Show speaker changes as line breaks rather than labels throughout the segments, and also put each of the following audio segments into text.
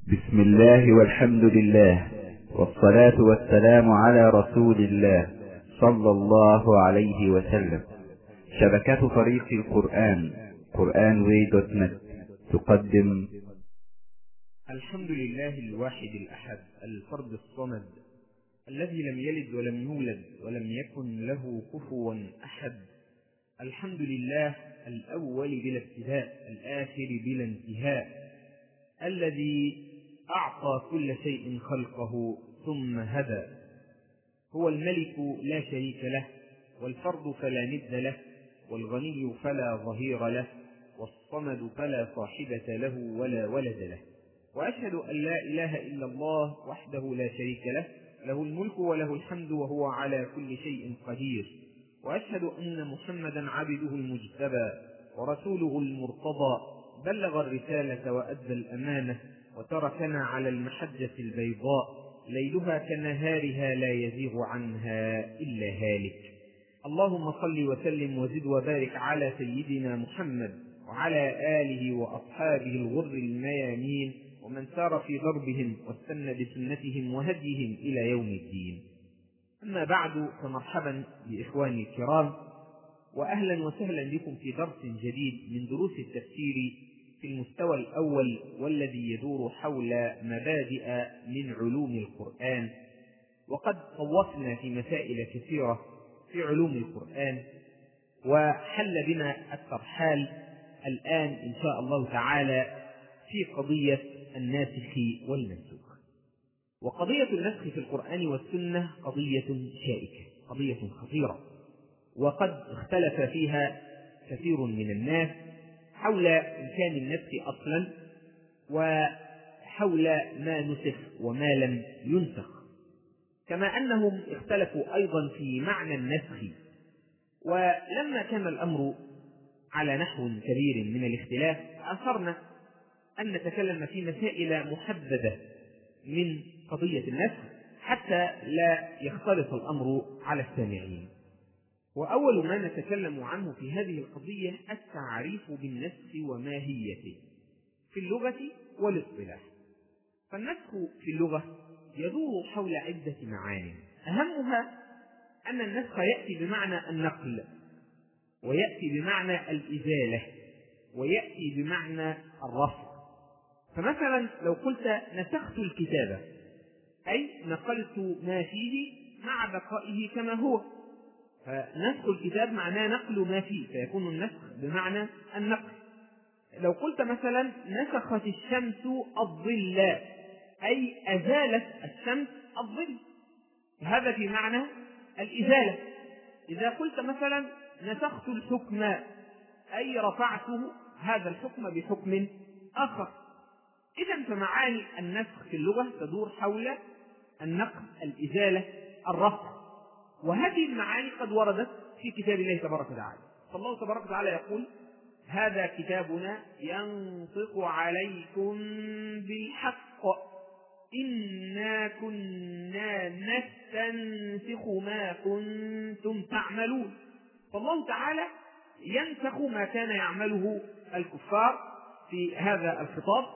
بسم الله والحمد لله، والصلاة والسلام على رسول الله صلى الله عليه وسلم. شبكة طريق القرآن قرآنway.net تقدم
الحمد لله الواحد الأحد الفرد الصمد الذي لم يلد ولم يولد ولم يكن له كفوا أحد. الحمد لله الأول بلا ابتداء الآخر بلا انتهاء، الذي أعطى كل شيء خلقه ثم هدى. هو الملك لا شريك له، والفرد فلا ند له، والغني فلا ظهير له، والصمد فلا صاحبة له ولا ولد له. وأشهد أن لا إله إلا الله وحده لا شريك له، له الملك وله الحمد وهو على كل شيء قدير. وأشهد أن محمدا عبده المجتبى ورسوله المرتضى، بلغ الرسالة وأدى الأمانة وتركنا على المحجة البيضاء، ليلها كنهارها لا يزيغ عنها إلا هالك. اللهم صل وسلم وزد وبارك على سيدنا محمد وعلى آله وأصحابه الغر الميامين، ومن سار في ضربهم واستنى بسنتهم وهديهم إلى يوم الدين. أما بعد، فمرحبا بإخواني الكرام، وأهلا وسهلا بكم في درس جديد من دروس التفسير في المستوى الأول، والذي يدور حول مبادئ من علوم القرآن. وقد طوفنا في مسائل كثيرة في علوم القرآن، وحل بنا الترحال الآن إن شاء الله تعالى في قضية الناسخ والمنسوخ. وقضية النسخ في القرآن والسنة قضية شائكة، قضية خطيرة، وقد اختلف فيها كثير من الناس حول إمكان النسخ أصلا، وحول ما نسخ وما لم ينسخ، كما أنهم اختلفوا أيضا في معنى النسخ. ولما كان الأمر على نحو كبير من الاختلاف، أثرنا أن نتكلم في مسائل محددة من قضية النسخ حتى لا يختلط الأمر على السامعين. وأول ما نتكلم عنه في هذه القضية التعريف بالنسخ وماهيته في اللغة والاصطلاح. فالنسخ في اللغة يدور حول عدة معاني، أهمها أن النسخ يأتي بمعنى النقل، ويأتي بمعنى الإزالة، ويأتي بمعنى الرفع. فمثلا لو قلت نسخت الكتابة، أي نقلت ما فيه مع بقائه كما هو، فنسخ الكتاب معناه نقل ما فيه، فيكون النسخ بمعنى النقل. لو قلت مثلا نسخت الشمس الظل، أي أزالت الشمس الظل، هذا في معنى الإزالة. إذا قلت مثلا نسخت الحكم، أي رفعته هذا الحكم بحكم آخر. إذن فمعاني النسخ في اللغة تدور حول النقل، الإزالة، الرفع. وهذه المعاني قد وردت في كتاب الله تبارك وتعالى. فالله تبارك وتعالى يقول: هذا كتابنا ينطق عليكم بالحق إنا كنا نستنسخ ما كنتم تعملون. فالله تعالى ينسخ ما كان يعمله الكفار في هذا الخطاب،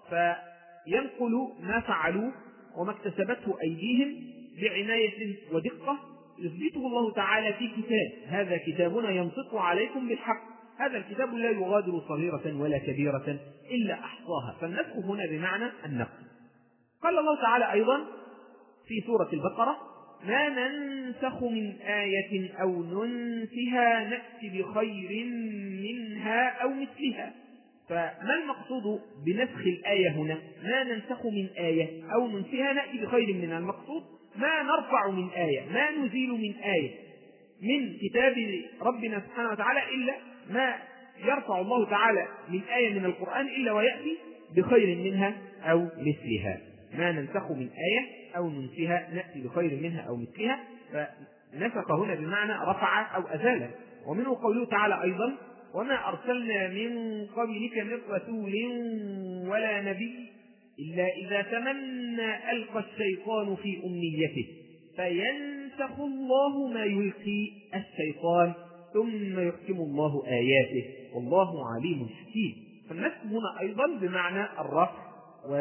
فينقل ما فعلوه وما اكتسبته أيديهم بعناية ودقة يثبته الله تعالى في كتاب: هذا كتابنا ينطق عليكم بالحق. هذا الكتاب لا يغادر صغيرة ولا كبيرة إلا أحصاها. فالنسخ هنا بمعنى النقل. قال الله تعالى أيضا في سورة البقرة: ما ننسخ من آية أو ننسها نأتي بخير منها أو مثلها. فما المقصود بنسخ الآية هنا؟ ما ننسخ من آية أو ننسها نأتي بخير منها. المقصود ما نرفع من آية، ما نزيل من آية من كتاب ربنا سبحانه وتعالى إلا ما يرفع الله تعالى من آية من القرآن إلا ويأتي بخير منها أو مثلها. ما ننسخ من آية أو ننسها نأتي بخير منها أو مثلها. فنسخ هنا بمعنى رفع أو أزال. ومنه قوله تعالى أيضا: وما أرسلنا من قبلك من رسول ولا نبي إلا إذا تمنى ألقى الشيطان في أمنيته فينسخ الله ما يلقي الشيطان ثم يحكم الله آياته والله عليم حكيم. فالنسخ هنا أيضا بمعنى الرفع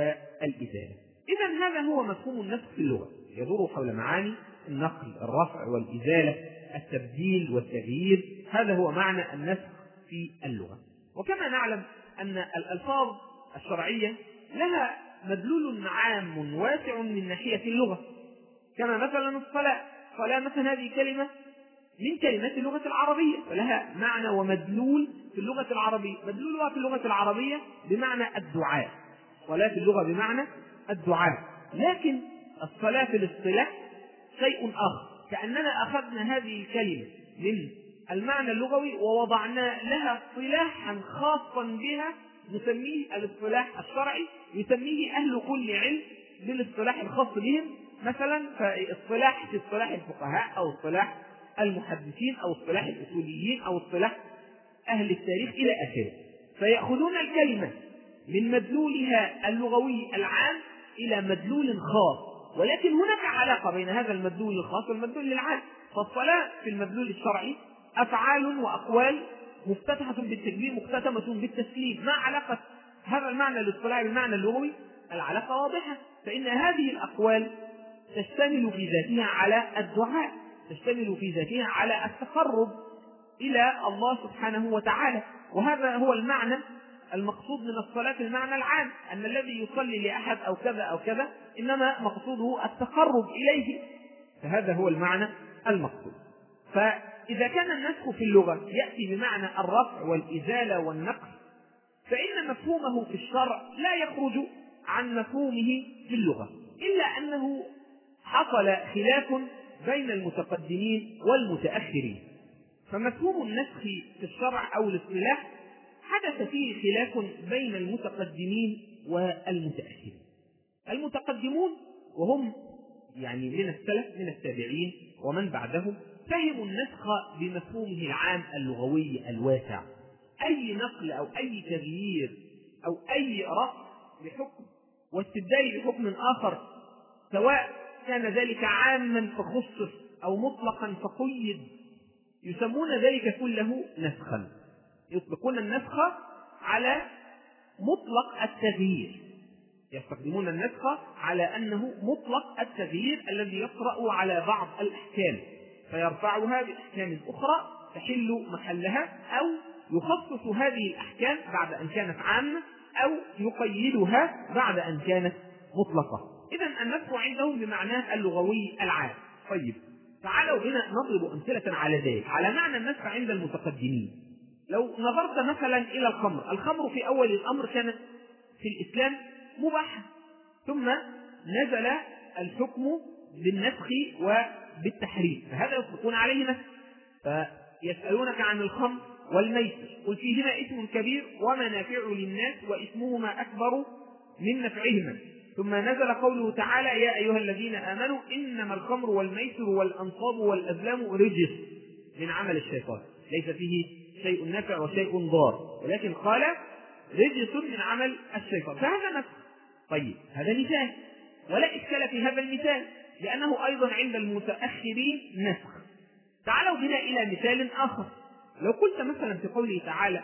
الإزالة. إذن هذا هو مفهوم النسخ في اللغة، يدور حول معاني النقل، الرفع والإزالة، التبديل والتغيير. هذا هو معنى النسخ في اللغة. وكما نعلم أن الألفاظ الشرعية لها مدلول عام واسع من ناحية اللغة، كما مثلا الصلاة. الصلاة مثلا هذه كلمة من كلمات اللغة العربية، فلها معنى ومدلول في اللغة العربية. مدلولها في اللغة العربية بمعنى الدعاء، الصلاة في اللغة بمعنى الدعاء. لكن الصلاة في الاصطلاح شيء آخر، كأننا أخذنا هذه الكلمة من المعنى اللغوي ووضعنا لها اصطلاحا خاصا بها نسميه الاصطلاح الشرعي، يسميه أهل كل علم بالاصطلاح الخاص بهم. مثلا فاصطلاح في اصطلاح الفقهاء، أو اصطلاح المحدثين، أو اصطلاح الأصوليين، أو اصطلاح أهل التاريخ إلى آخره. فيأخذون الكلمة من مدلولها اللغوي العام إلى مدلول خاص، ولكن هناك علاقة بين هذا المدلول الخاص والمدلول العام. فالصلاة في المدلول الشرعي أفعال وأقوال مفتتحة بالتكبير مختتمة بالتسليم. ما علاقة هذا المعنى الاصطلاحي بالمعنى اللغوي؟ العلاقة واضحة، فإن هذه الأقوال تشتمل في ذاتها على الدعاء، تشتمل في ذاتها على التقرب إلى الله سبحانه وتعالى. وهذا هو المعنى المقصود من الصلاة المعنى العام، أن الذي يصلي لأحد أو كذا أو كذا إنما مقصوده التقرب إليه، فهذا هو المعنى المقصود. فإذا كان النسخ في اللغة يأتي بمعنى الرفع والإزالة والنقل، فإن مفهومه في الشرع لا يخرج عن مفهومه في اللغة، إلا أنه حصل خلاف بين المتقدمين والمتأخرين. فمفهوم النسخ في الشرع أو الاصطلاح حدث فيه خلاف بين المتقدمين والمتأخرين. المتقدمون وهم يعني من السلف من التابعين ومن بعدهم فهموا النسخ بمفهومه العام اللغوي الواسع، أي نقل أو أي تغيير أو أي رفع بحكم واستبدال بحكم آخر، سواء كان ذلك عاما فخصص أو مطلقا فقيد، يسمون ذلك كله نسخا. يطلقون النسخ على مطلق التغيير، يستخدمون النسخ على أنه مطلق التغيير الذي يطرأ على بعض الأحكام فيرفعها بأحكام أخرى تحل محلها، أو يخصص هذه الأحكام بعد أن كانت عامة، أو يقيدها بعد أن كانت مطلقة. إذن النسخ عندهم بمعناه اللغوي العام. طيب تعالوا بنا نضرب أمثلة على ذلك، على معنى النسخ عند المتقدمين. لو نظرت مثلا إلى الخمر في أول الأمر كانت في الإسلام مباحة، ثم نزل الحكم بالنسخ وبالتحريم، فهذا يطلقون عليه نسخ. فيسألونك عن الخمر والميسر قل فيهما اسم كبير ومنافع للناس واسمهما أكبر من نفعهما، ثم نزل قوله تعالى يا أيها الذين آمنوا إنما الخمر والميسر والأنصاب والأزلام رجس من عمل الشيطان، ليس فيه شيء نافع وشيء ضار، ولكن قال رجس من عمل الشيطان، فهذا نسخ. طيب هذا مثال، ولا إشكال في هذا المثال لأنه أيضا عند المتأخرين نسخ. تعالوا بنا إلى مثال آخر. لو قلت مثلا في قوله تعالى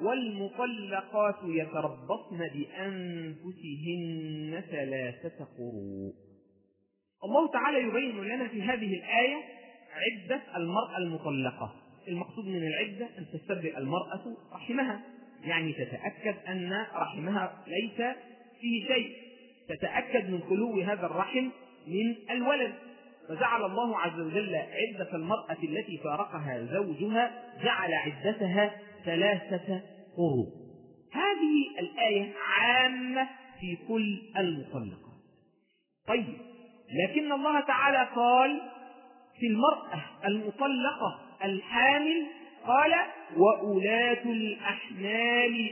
والمطلقات يتربصن بأنفسهن 3 قروء، الله تعالى يبين لنا في هذه الآية عدة المرأة المطلقة. المقصود من العدة أن تستبرئ المرأة رحمها، يعني تتأكد أن رحمها ليس فيه شيء، تتأكد من خلو هذا الرحم من الولد. فجعل الله عز وجل عدة المرأة التي فارقها زوجها جعل عدتها 3 قروء. هذه الآية عامة في كل المطلقات. طيب لكن الله تعالى قال في المرأة المطلقة الحامل قال وأولاة الأحمال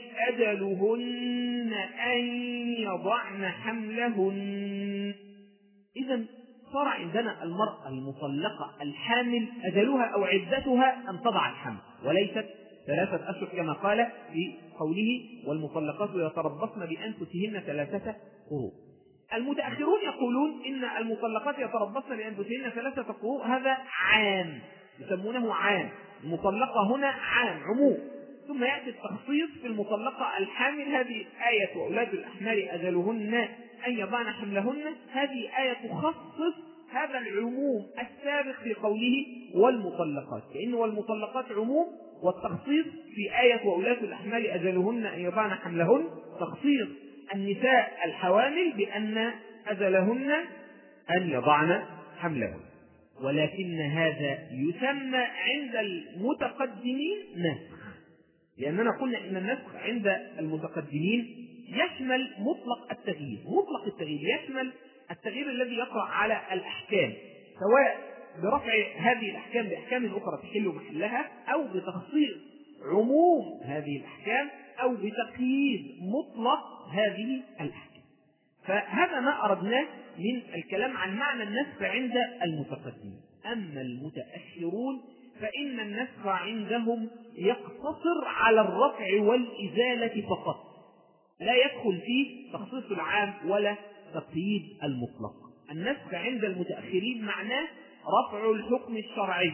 أجلهن أن يضعن حملهن. إذن صار عندنا المرأة المطلقة الحامل أجلها أو عدتها أن تضع الحمل، وليست 3 أشهر كما قال في قوله والمطلقات يتربصن بأنفسهن 3 قروء. المتأخرون يقولون إن المطلقات يتربصن بأنفسهن 3 قروء، هذا عام، يسمونه عام، المطلقة هنا عام عموم، ثم يأتي التخصيص في المطلقة الحامل. هذه آية وأولاد الأحمال أجلهن أن يضعن حملهن، هذه آية تخصص هذا العموم السابق في قوله والمطلقات، لأنه والمطلقات عموم، والتخصيص في آية وأولاة الأحمال أجلهن أن يضعن حملهن تخصيص النساء الحوامل بأن أجلهن أن يضعن حملهن. ولكن هذا يسمى عند المتقدمين نسخ، لأننا قلنا إن النسخ عند المتقدمين يشمل مطلق التغيير. مطلق التغيير يشمل التغيير الذي يقع على الأحكام، سواء برفع هذه الأحكام بأحكام أخرى تحل محلها، أو بتخصيص عموم هذه الأحكام، أو بتقييد مطلق هذه الأحكام. فهذا ما أردناه من الكلام عن معنى النسخ عند المتقدمين. أما المتأخرون فإن النسخ عندهم يقتصر على الرفع والإزالة فقط، لا يدخل فيه تخصيص العام ولا تقييد المطلق. النسخ عند المتأخرين معناه رفع الحكم الشرعي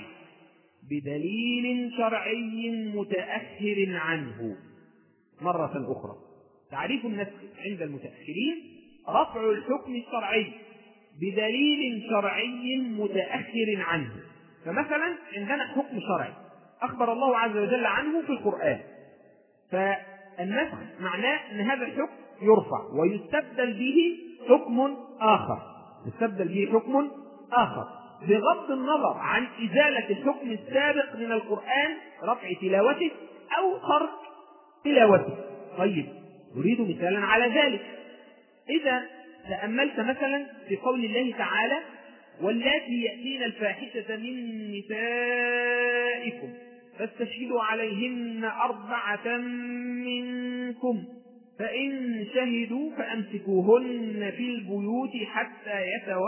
بدليل شرعي متأخر عنه. مرة أخرى، تعريف النسخ عند المتأخرين رفع الحكم الشرعي بدليل شرعي متأخر عنه. فمثلا عندنا حكم شرعي أخبر الله عز وجل عنه في القرآن، فالنسخ معناه أن هذا الحكم يرفع ويستبدل به حكم آخر، يستبدل به حكم آخر بغض النظر عن إزالة الحكم السابق من القرآن، رفع تلاوته أو ترك تلاوته. طيب، نريد مثالا على ذلك. إذا تأملت مثلا في قول الله تعالى: واللاتي يأتين الفاحشة من نسائكم فاستشهدوا عليهن 4 منكم فإن شهدوا فأمسكوهن في البيوت حتى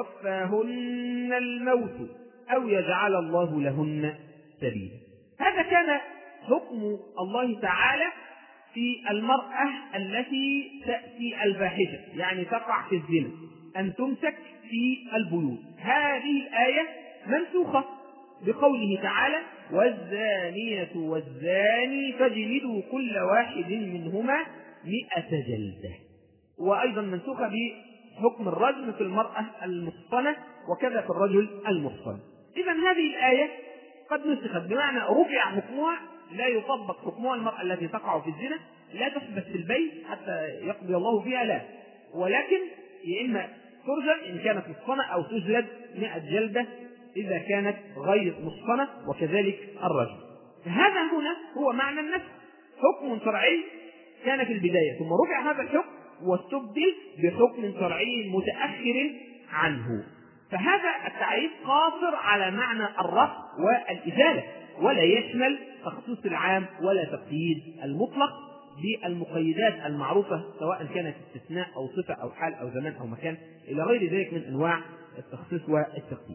يتوفاهن الموت أو يجعل الله لهن سبيلا. هذا كان حكم الله تعالى في المرأة التي تأتي الفاحشة، يعني تقع في الزنا، أن تمسك في البيوت. هذه الآية منسوخة بقوله تعالى: والزانية والزاني فاجلدوا كل واحد منهما 100 جلدة. وأيضا منسوخة بحكم الرجم في المرأة المحصنة، وكذا في الرجل المحصن. إذا هذه الآية قد نسخت، بمعنى رفع حكمها، لا يطبق حكمها المرأة التي تقع في الزنا، لا تحبس في البيت حتى يقضي الله فيها، لا، ولكن يا إما ترجم إن كانت محصنة، أو تجلد 100 جلدة إذا كانت غير محصنة، وكذلك الرجم. فهذا هنا هو معنى النسخ، حكم شرعي كان في البداية ثم رفع هذا الحكم واستبدل بحكم شرعي متأخر عنه. فهذا التعريف قاصر على معنى الرفع والإزالة، ولا يشمل تخصيص العام ولا تقييد المطلق بالمقيدات المعروفة، سواء كانت استثناء أو صفة أو حال أو زمان أو مكان إلى غير ذلك من أنواع التخصيص والتقييد.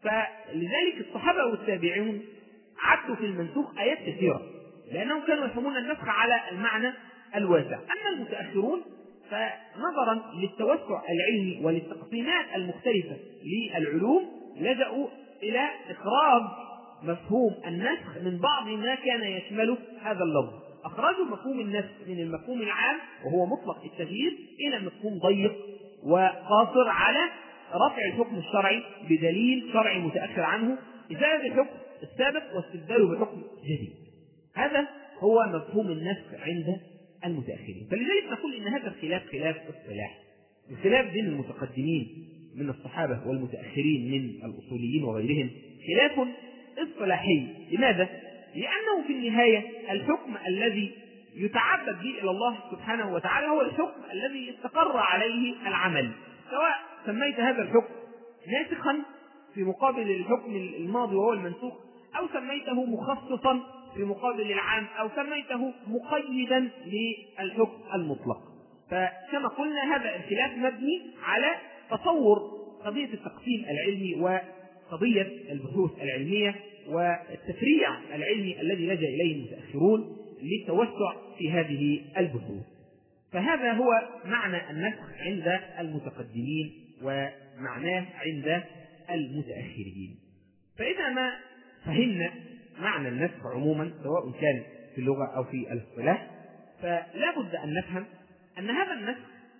فلذلك الصحابة والتابعون عدوا في المنسوخ آيات كثيرة، لأنهم كانوا يفهمون النسخ على المعنى الواسع. أما المتأخرون فنظرا للتوسع العلمي وللتقسيمات المختلفة للعلوم لجأوا إلى إخراج مفهوم النسخ من بعض ما كان يشمله هذا اللفظ. أخرجوا مفهوم النسخ من المفهوم العام وهو مطلق التغيير إلى مفهوم ضيق وقاصر على رفع الحكم الشرعي بدليل شرعي متأخر عنه، إزالة الحكم السابق واستبداله بحكم جديد. هذا هو مفهوم النسخ عند المتأخرين. فلذلك نقول إن هذا الخلاف خلاف اصطلاح، الخلاف بين المتقدمين من الصحابة والمتأخرين من الأصوليين وغيرهم خلاف اصطلاحي. لماذا؟ لأنه في النهاية الحكم الذي يتعبد به إلى الله سبحانه وتعالى هو الحكم الذي استقر عليه العمل، سواء سميت هذا الحكم ناسخا في مقابل الحكم الماضي وهو المنسوخ، أو سميته مخصصا في مقابل العام، أو سميته مقيدا للحكم المطلق. فكما قلنا هذا الخلاف مبني على تصور قضية التقسيم العلمي وقضية البحوث العلمية والتفريع العلمي الذي لجأ إليه المتأخرون للتوسع في هذه البحوث. فهذا هو معنى النسخ عند المتقدمين ومعناه عند المتأخرين. فإذا ما فهمنا معنى النسخ عموما سواء كان في اللغة أو في الاصطلاح، فلا بد أن نفهم أن هذا النسخ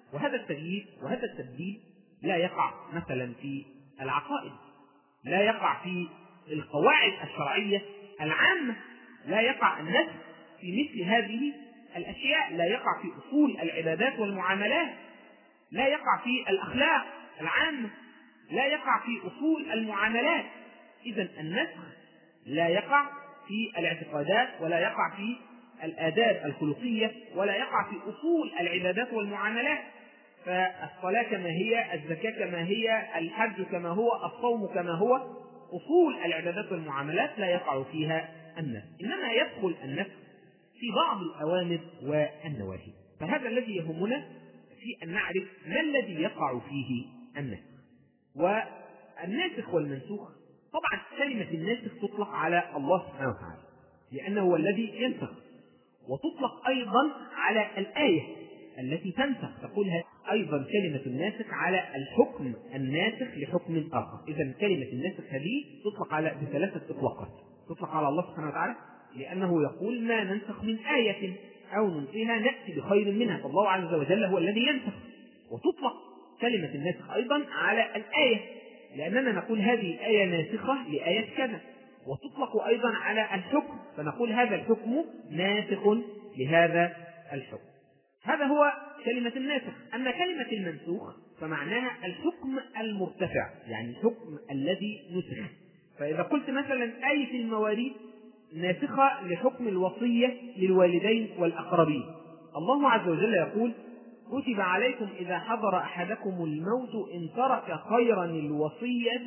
وهذا التغيير وهذا التبديل لا يقع مثلا في العقائد، لا يقع في القواعد الشرعية العامة، لا يقع النسخ في مثل هذه الأشياء، لا يقع في أصول العبادات والمعاملات، لا يقع في الأخلاق العامة، لا يقع في أصول المعاملات. إذن النسخ لا يقع في الاعتقادات، ولا يقع في الآداب الخلقية، ولا يقع في أصول العبادات والمعاملات. فالصلاة كما هي، الزكاة كما هي، الحج كما هو، الصوم كما هو، أصول العبادات والمعاملات لا يقع فيها النسخ، إنما يدخل النسخ في بعض الأوامر والنواهي. فهذا الذي يهمنا في أن نعرف ما الذي يقع فيه النسخ. والناسخ والمنسوخ، طبعا كلمة الناسخ تطلق على الله سبحانه وتعالى لأنه هو الذي ينسخ، وتطلق أيضا على الآية التي تنسخ، تقولها أيضا كلمة الناسخ على الحكم الناسخ لحكم آخر. إذا كلمة الناسخ هذه تطلق على بثلاثة إطلاقات. تطلق على الله سبحانه وتعالى لأنه يقول ما ننسخ من آية أو ننسها نأتي بخير منها، فالله عز وجل هو الذي ينسخ. وتطلق كلمة الناسخ أيضا على الآية لأننا نقول هذه الآية ناسخة لآية كذا. وتطلق أيضا على الحكم فنقول هذا الحكم ناسخ لهذا الحكم. هذا هو كلمة الناسخ. أما كلمة المنسوخ فمعناها الحكم المرتفع، يعني الحكم الذي نسخ. فإذا قلت مثلا آية المواريث ناسخة لحكم الوصية للوالدين والأقربين، الله عز وجل يقول كتب عليكم إذا حضر أحدكم الموت إن ترك خيرا الوصية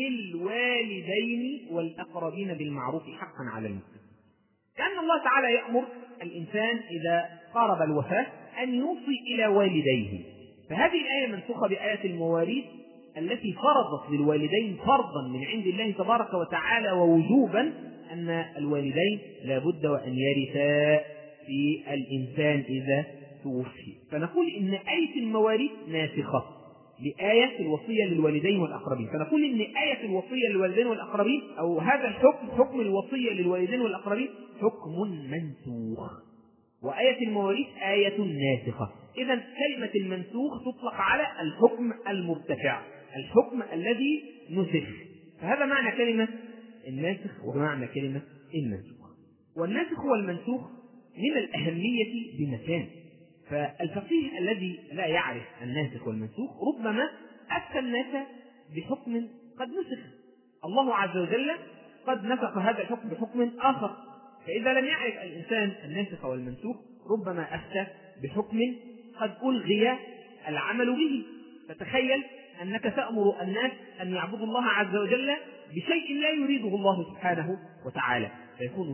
للوالدين والأقربين بالمعروف حقا على المسلمين. كأن الله تعالى يأمر الإنسان إذا قارب الوفاة أن يوصي إلى والديه. فهذه الآية منسوخة بآية المواريث التي فرضت للوالدين فرضا من عند الله تبارك وتعالى ووجوبا أن الوالدين لابد وأن يرثا في الإنسان إذا توفي. فنقول إن آية المواريث ناسخة لآية الوصية للوالدين والأقربين. فنقول إن آية الوصية للوالدين والأقربين أو هذا الحكم، حكم الوصية للوالدين والأقربين، حكم منسوخ، وآية المواريث آية ناسخة. إذا كلمة المنسوخ تطلق على الحكم المرتفع، الحكم الذي نسخ. فهذا معنى كلمة الناسخ ومعنى كلمة المنسوخ. والناسخ والمنسوخ من الأهمية بمكان. فالفقيه الذي لا يعرف الناسخ والمنسوخ ربما أفتى الناس بحكم قد نسخ، الله عز وجل قد نسخ هذا الحكم بحكم آخر. فإذا لم يعرف الإنسان الناسخ والمنسوخ ربما أفتى بحكم قد ألغي العمل به. فتخيل أنك تأمر الناس أن يعبدوا الله عز وجل بشيء لا يريده الله سبحانه وتعالى، فيكون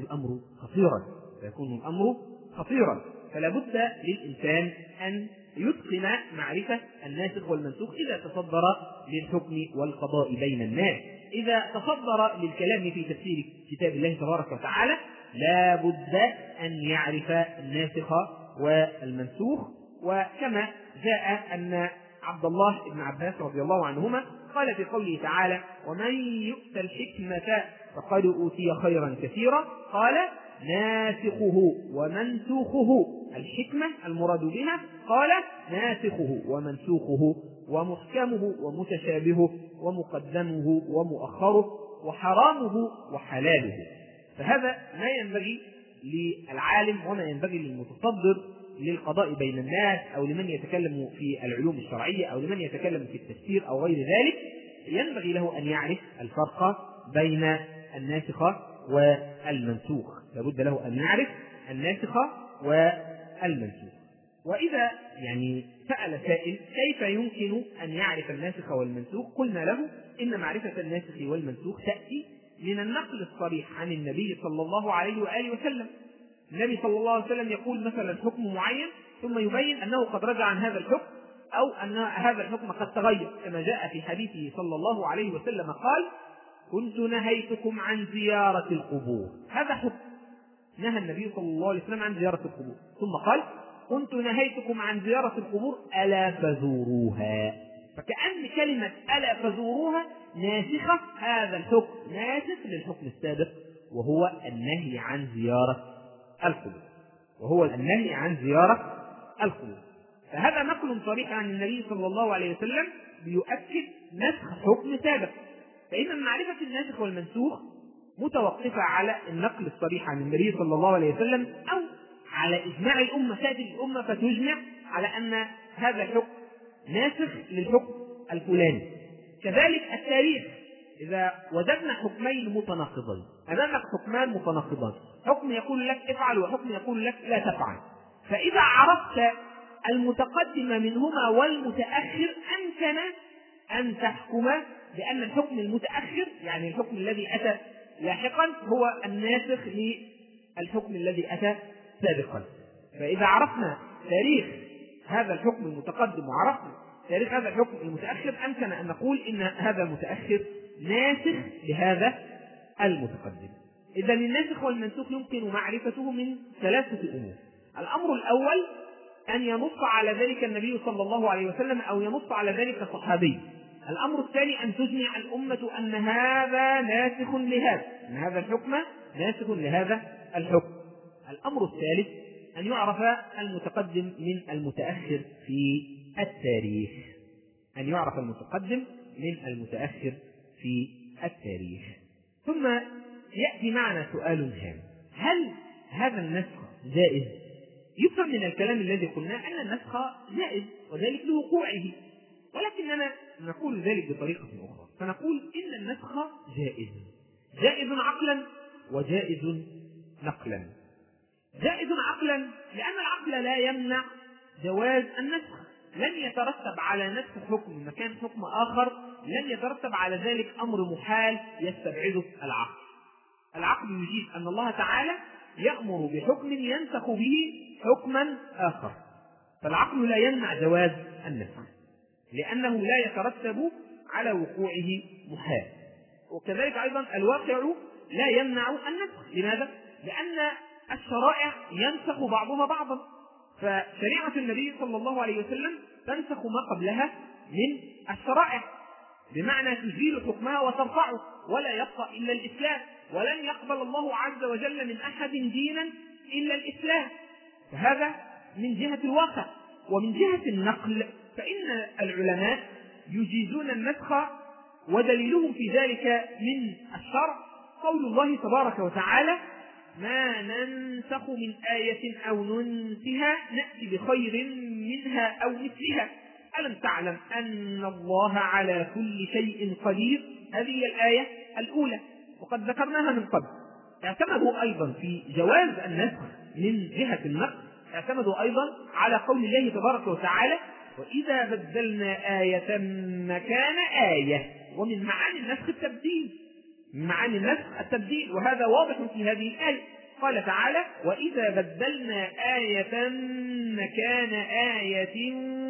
الأمر خطيرا. فلا بد للإنسان أن يتقن معرفة الناسخ والمنسوخ إذا تصدر للحكم والقضاء بين الناس. إذا تصدر للكلام في تفسير كتاب الله تبارك وتعالى لا بد أن يعرف الناسخ والمنسوخ. وكما جاء أن عبد الله بن عباس رضي الله عنهما قال في قوله تعالى ومن يؤت الحكمة فقد أوتي خيرا كثيرا، قال ناسخه ومنسوخه. الحكمة المراد بها قال ناسخه ومنسوخه ومحكمه ومتشابهه ومقدمه ومؤخره وحرامه وحلاله. فهذا ما ينبغي للعالم وما ينبغي للمتصدر للقضاء بين الناس أو لمن يتكلم في العلوم الشرعية أو لمن يتكلم في التفسير أو غير ذلك. ينبغي له أن يعرف الفرق بين الناسخ والمنسوخ، لابد له أن يعرف الناسخ والمنسوخ. وإذا سأل سائل كيف يمكن أن يعرف الناسخ والمنسوخ، قلنا له إن معرفة الناسخ والمنسوخ تأتي من النقل الصريح عن النبي صلى الله عليه وآله وسلم. النبي صلى الله عليه وسلم يقول مثلا حكم معين ثم يبين أنه قد رجع عن هذا الحكم أو أن هذا الحكم قد تغير، كما جاء في حديثه صلى الله عليه وسلم قال كنت نهيتكم عن زيارة القبور. هذا حكم نهى النبي صلى الله عليه وسلم عن زيارة القبور، ثم قال كنت نهيتكم عن زيارة القبور ألا فزوروها. فكأن كلمة ألا فزوروها ناسخة هذا الحكم، ناسخ للحكم السابق وهو النهي عن زيارة القبور. فهذا نقل صريح عن النبي صلى الله عليه وسلم بيؤكد نسخ حكم سابق. فإن معرفة الناسخ والمنسوخ متوقفة على النقل الصريح عن النبي صلى الله عليه وسلم أو على إجماع الأمة، تأتي الأمة فتجمع على أن هذا الحكم ناسخ للحكم الفلاني. كذلك التاريخ، إذا وجدنا حكمين متناقضين، أمامك حكمان متناقضان، حكم يقول لك افعل وحكم يقول لك لا تفعل، فإذا عرفت المتقدم منهما والمتأخر أمكن أن تحكم بأن الحكم المتأخر، يعني الحكم الذي أتى لاحقا، هو الناسخ للحكم الذي أتى سابقا. فإذا عرفنا تاريخ هذا الحكم المتقدم وعرفنا تاريخ هذا الحكم المتأخر أمكن أن نقول إن هذا المتأخر ناسخ لهذا المتقدم. إذا الناسخ والمنسوخ يمكن معرفته من 3 أمور. الأمر الأول أن ينص على ذلك النبي صلى الله عليه وسلم أو ينص على ذلك صحابي. الأمر الثاني أن تجمع الأمة أن هذا ناسخ لهذا، أن هذا الحكم ناسخ لهذا الحكم. الأمر الثالث أن يعرف المتقدم من المتأخر في التاريخ، أن يعرف المتقدم من المتأخر في التاريخ. ثم يأتي معنا سؤال هام: هل هذا النسخ جائز؟ يفهم من الكلام الذي قلنا أن النسخ جائز وذلك لوقوعه، ولكننا نقول ذلك بطريقة أخرى، فنقول إن النسخ جائز، جائز عقلا وجائز نقلا. جائز عقلا لأن العقل لا يمنع جواز النسخ، لن يترتب على نسخ حكم مكان حكم آخر، لن يترتب على ذلك أمر محال يستبعده العقل. العقل يجيب أن الله تعالى يأمر بحكم ينسخ به حكما آخر، فالعقل لا يمنع جواز النسخ لأنه لا يترتب على وقوعه محال. وكذلك أيضا الواقع لا يمنع النسخ. لماذا؟ لأن الشرائع ينسخ بعضها بعضا، فشريعة النبي صلى الله عليه وسلم تنسخ ما قبلها من الشرائع، بمعنى تزيل حكمها وترفعه، ولا يبقى إلا الإسلام، ولن يقبل الله عز وجل من أحد دينا إلا الإسلام. فهذا من جهة الواقع. ومن جهة النقل فإن العلماء يجيزون النسخ، ودليلهم في ذلك من الشرع قول الله تبارك وتعالى: ما ننسخ من آية أو ننسها نأتي بخير منها أو مثلها ألم تعلم أن الله على كل شيء قدير. هذه الآية الأولى وقد ذكرناها من قبل. اعتمدوا أيضا في جواز النسخ من جهة النقل، اعتمدوا أيضا على قول الله تبارك وتعالى: وإذا بدلنا آية مكان آية. ومن معاني النسخ التبديل، من معاني النسخ التبديل، وهذا واضح في هذه الآية. قال تعالى: وإذا بدلنا آية مكان آية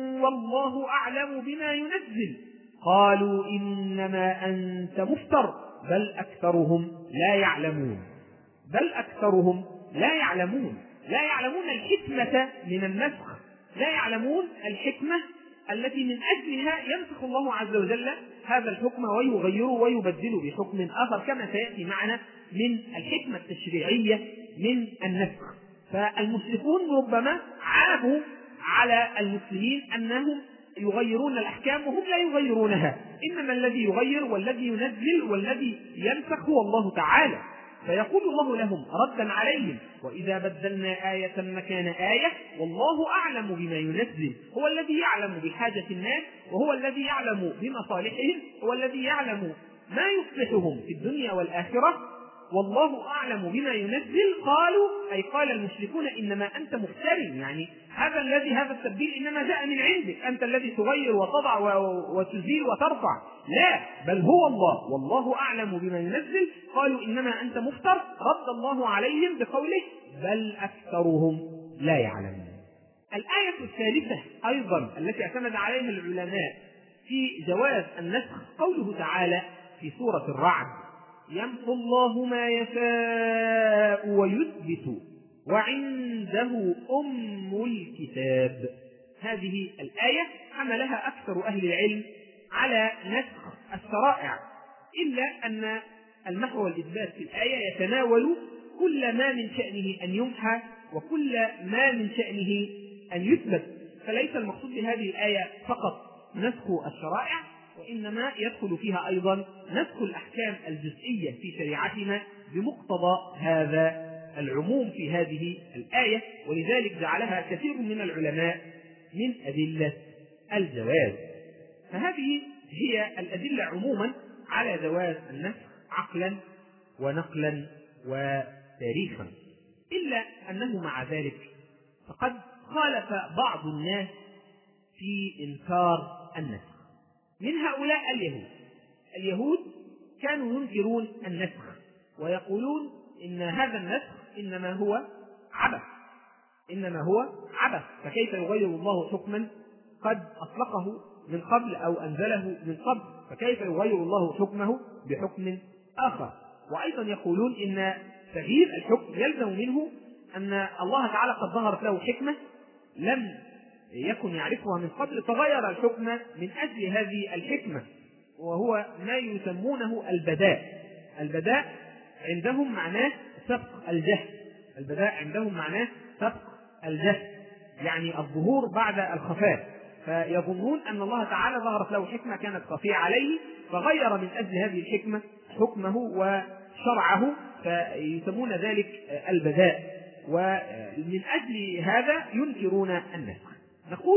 والله أعلم بما ينزل قالوا إنما أنت مفتر بل أكثرهم لا يعلمون. بل أكثرهم لا يعلمون، لا يعلمون الحكمة من النسخ، لا يعلمون الحكمة التي من أجلها ينسخ الله عز وجل هذا الحكم ويغيره ويبدله بحكم آخر، كما سيأتي معنا من الحكمة التشريعية من النسخ. فالمشركون ربما عابوا على المسلمين أنهم يغيرون الأحكام وهم لا يغيرونها، إنما الذي يغير والذي ينزل والذي ينسخ هو الله تعالى. فيقول الله لهم ردا عليهم: وإذا بدلنا آية مكان آية والله أعلم بما ينزل. هو الذي يعلم بحاجة الناس، وهو الذي يعلم بمصالحهم، هو الذي يعلم ما يصلحهم في الدنيا والآخرة، والله أعلم بما ينزل. قالوا أي قال المشركون: إنما أنت مفتر، يعني هذا التبديل إنما جاء من عندك، أنت الذي تغير وتضع وتزيل وترفع. لا، بل هو الله والله أعلم بما ينزل. قالوا إنما أنت مفتر. رد الله عليهم بقوله: بل أكثرهم لا يعلمون. الآية الثالثة أيضا التي اعتمد عليها العلماء في جواز النسخ قوله تعالى في سورة الرعد: يمحو الله ما يشاء ويثبت وعنده أم الكتاب. هذه الآية حملها أكثر أهل العلم على نسخ الشرائع، إلا أن المحو والإثبات في الآية يتناول كل ما من شأنه أن يمحى وكل ما من شأنه أن يثبت. فليس المقصود بهذه الآية فقط نسخ الشرائع، وإنما يدخل فيها أيضا نسخ الأحكام الجزئية في شريعتنا بمقتضى هذا العموم في هذه الآية، ولذلك جعلها كثير من العلماء من أدلة الجواز. فهذه هي الأدلة عموما على جواز النسخ عقلا ونقلا وتاريخا، إلا أنه مع ذلك فقد خالف بعض الناس في إنكار النسخ. من هؤلاء اليهود كانوا ينكرون النسخ ويقولون إن هذا النسخ إنما هو عبث، فكيف يغير الله حكما قد أطلقه من قبل أو أنزله من قبل، فكيف يغير الله حكمه بحكم آخر. وأيضا يقولون إن تغيير الحكم يلزم منه أن الله تعالى قد ظهرت له حكمة لم يكن يعرفها من قبل، فغير الحكم من أجل هذه الحكمة، وهو ما يسمونه البداء عندهم معناه سبق الجهل، يعني الظهور بعد الخفاء، فيظنون أن الله تعالى ظهرت له حكمة كانت خفية عليه فغير من أجل هذه الحكمة حكمه وشرعه، فيسمون ذلك البداء، ومن أجل هذا ينكرون النسخ. نقول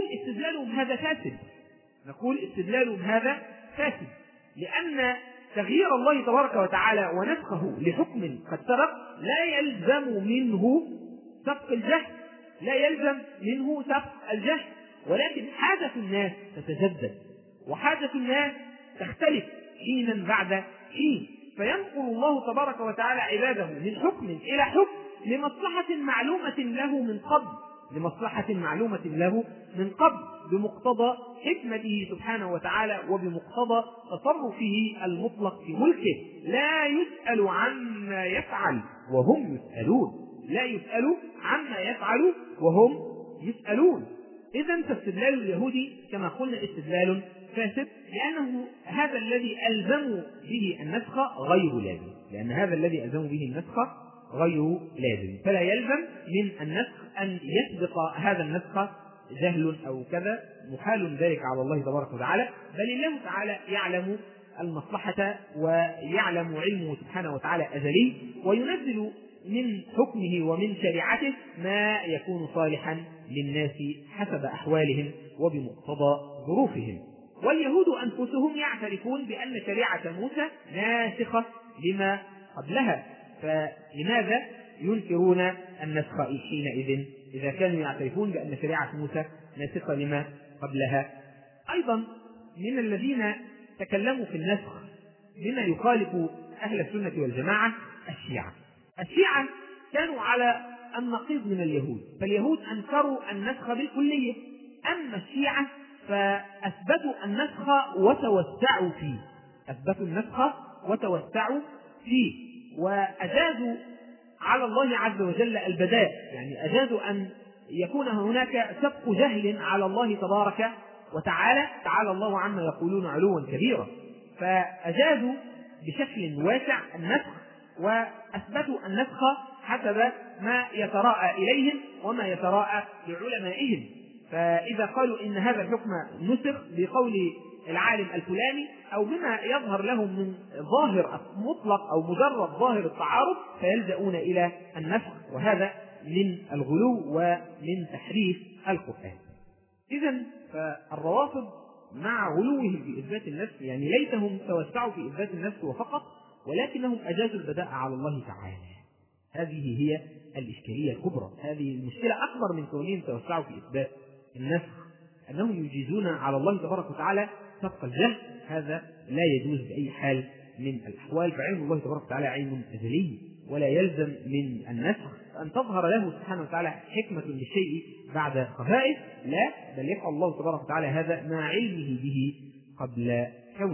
استدلالهم هذا فاسد، لأن تغيير الله تبارك وتعالى ونسخه لحكم قد سبق لا يلزم منه سبق الجهل، ولكن حاجة الناس تتجدد، وحاجة الناس تختلف حينا بعد حين، فينقل الله تبارك وتعالى عباده من حكم إلى حكم لمصلحة معلومة له من قبل بمقتضى حكمته سبحانه وتعالى وبمقتضى تصرفه المطلق في ملكه، لا يسأل عما يفعل وهم يسألون. إذن فاستدلال اليهود كما قلنا استدلال فاسد، لأنه هذا الذي ألزموا به النسخ غير لازم، فلا يلزم من النسخ أن يسبق هذا النسخ جهل أو كذا، محال ذلك على الله تبارك وتعالى، بل الله تعالى يعلم المصلحة ويعلم علمه سبحانه وتعالى أزلي، وينزل من حكمه ومن شريعته ما يكون صالحا للناس حسب أحوالهم وبمقتضى ظروفهم. واليهود أنفسهم يعترفون بأن شريعة موسى ناسخة لما قبلها، فلماذا ينكرون النسخ حينئذ إذا كانوا يعترفون بأن شريعة موسى ناسخة لما قبلها؟ أيضا من الذين تكلموا في النسخ بما يخالف أهل السنة والجماعة الشيعة كانوا على النقيض من اليهود، فاليهود أنكروا النسخ بالكلية، أما الشيعة فأثبتوا النسخ وتوسعوا فيه وأجازوا على الله عز وجل البداء، يعني أجازوا أن يكون هناك سبق جهل على الله تبارك وتعالى، تعالى الله عما يقولون علوا كبيرا، فأجازوا بشكل واسع النسخ وأثبتوا النسخ حسب ما يتراءى إليهم وما يتراءى لعلمائهم. فإذا قالوا إن هذا الحكم نسخ بقول العالم الفلاني أو بما يظهر لهم من ظاهر مطلق أو مجرد ظاهر التعارض فيلجؤون إلى النسخ، وهذا من الغلو ومن تحريف القرآن. إذن فالروافض مع غلوهم في إثبات النسخ يعني ليتهم توسعوا في إثبات النسخ وفقط، ولكنهم أجازوا البداء على الله تعالى. هذه هي الإشكالية الكبرى، هذه المشكلة أكبر من كونهم توسعوا في إثبات النسخ، أنهم يجيزون على الله تبارك وتعالى سبق الجهل، هذا لا يجوز بأي حال من الأحوال، فعلم الله تبارك وتعالى علم أزلي ولا يلزم من النسخ أن تظهر له سبحانه وتعالى حكمة للشيء بعد خفائه، لا، بل يفعل الله تبارك وتعالى هذا مع علمه به قبل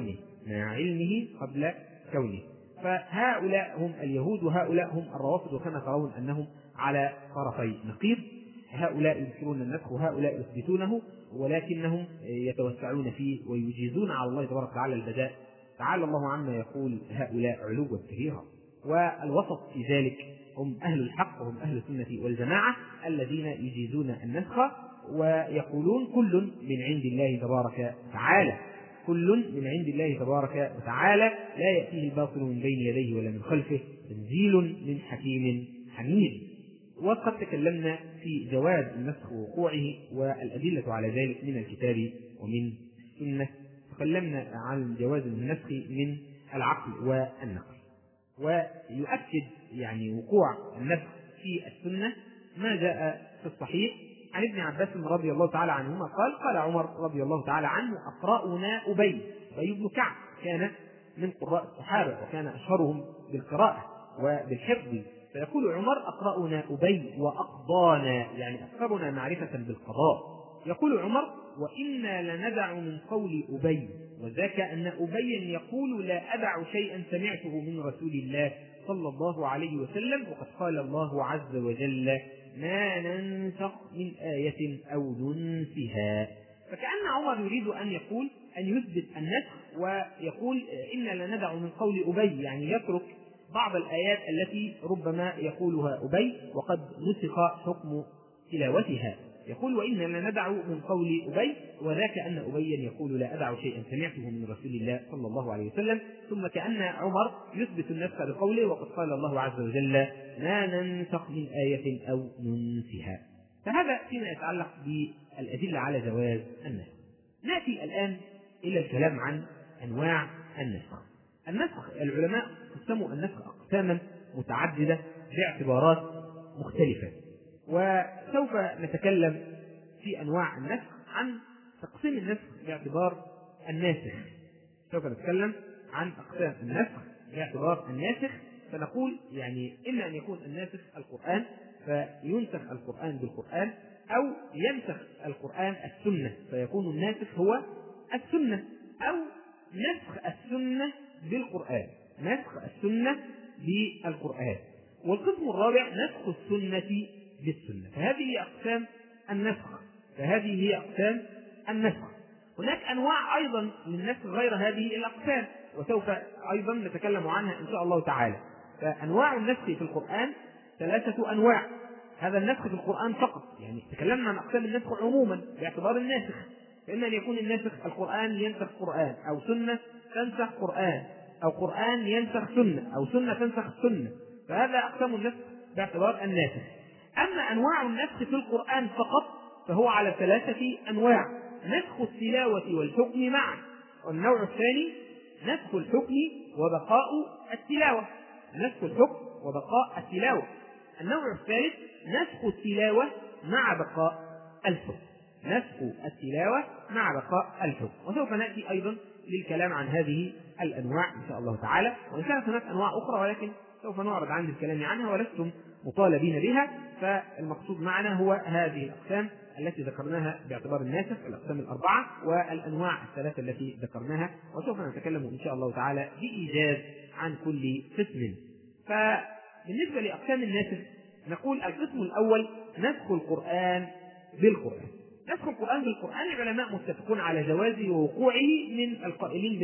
كونه. فهؤلاء هم اليهود وهؤلاء هم الروافض، وكما ترون أنهم على طرفي نقيض، هؤلاء ينكرون النسخ وهؤلاء يثبتونه، ولكنهم يتوسعون فيه ويجيزون على الله تبارك وتعالى البداء، تعالى الله عما يقول هؤلاء علوا كبيرا. والوسط في ذلك هم أهل الحق وهم أهل السنة والجماعة الذين يجيزون النسخ ويقولون كل من عند الله تبارك وتعالى، كل من عند الله تبارك وتعالى لا يأتيه الباطل من بين يديه ولا من خلفه، تنزيل من حكيم حميد. وقد تكلمنا في جواز النسخ ووقوعه والأدلة على ذلك من الكتاب ومن السنة. تكلمنا عن جواز النسخ من العقل والنقل. ويؤكد وقوع النسخ في السنة ما جاء في الصحيح عن ابن عباس رضي الله تعالى عنهما قال عمر رضي الله تعالى عنه: أقرأنا أبي بن كعب، كان من قراء الصحابة وكان أشهرهم بالقراءة وبالحفظ، فيقول عمر: أقرأنا أبي وأقضانا، أكثرنا معرفة بالقضاء. يقول عمر: وإنا لندع من قول أبي، وذاك أن أبي يقول: لا أدع شيئا سمعته من رسول الله صلى الله عليه وسلم، وقد قال الله عز وجل: ما ننسخ من آية أو ننسها. فكأن عمر يريد أن يثبت النسخ، ويقول: إنا لندع من قول أبي، يترك بعض الآيات التي ربما يقولها أبي وقد نسخ حكم تلاوتها. يقول: وإنا لندع من قول أبي، وذاك أن أبي يقول: لا أدع شيئا سمعته من رسول الله صلى الله عليه وسلم. ثم كأن عمر يثبت النسخ بقوله: وقد قال الله عز وجل: ما ننسخ من آية أو ننسها. فهذا فيما يتعلق بالأدلة على جواز النسخ. نأتي الآن إلى الكلام عن أنواع النسخ. النسخ العلماء قسموا النسخ أقساما متعددة باعتبارات مختلفة، وسوف نتكلم في أنواع النسخ عن تقسيم النسخ باعتبار الناسخ. سوف نتكلم عن أقسام النسخ باعتبار الناسخ، فنقول إما أن يكون الناسخ القرآن فينسخ القرآن بالقرآن، أو ينسخ القرآن السنة فيكون الناسخ هو السنة، أو نسخ السنة بالقرآن، نسخ السنة بالقرآن. والقسم الرابع نسخ السنة بالسنة. فهذه هي أقسام النسخ. هناك أنواع أيضا للنسخ غير هذه الأقسام، وسوف أيضا نتكلم عنها إن شاء الله تعالى. فأنواع النسخ في القرآن 3 أنواع. هذا النسخ في القرآن فقط، تكلمنا عن أقسام النسخ عموما باعتبار الناسخ، فإما أن يكون الناسخ القرآن ينسخ قرآن، أو سنة تنسخ قرآن، أو قرآن ينسخ سنة، أو سنة تنسخ سنة. فهذا أقسام النسخ باعتبار الناسخ. أما أنواع النسخ في القرآن فقط فهو على 3 أنواع: نسخ التلاوة والحكم معا، والنوع الثاني نسخ الحكم وبقاء التلاوة، نسخ الحكم وبقاء التلاوة. النوع الثالث نسخ التلاوة مع بقاء الحكم، نسخ التلاوة مع بقاء الحكم. وسوف نأتي أيضا للكلام عن هذه الأنواع إن شاء الله تعالى، وإن كانت هناك أنواع أخرى ولكن سوف نعرض عن الكلام عنها ولستم مطالبين بها. فالمقصود معنا هو هذه الأقسام التي ذكرناها باعتبار الناسخ، الأقسام 4 والأنواع 3 التي ذكرناها، وسوف نتكلم إن شاء الله تعالى بإيجاز عن كل قسم. فبالنسبة لأقسام الناسخ نقول: القسم الأول نسخ القرآن بالقرآن. نسخ القرآن بالقرآن العلماء متفقون على جوازه ووقوعه من القائلين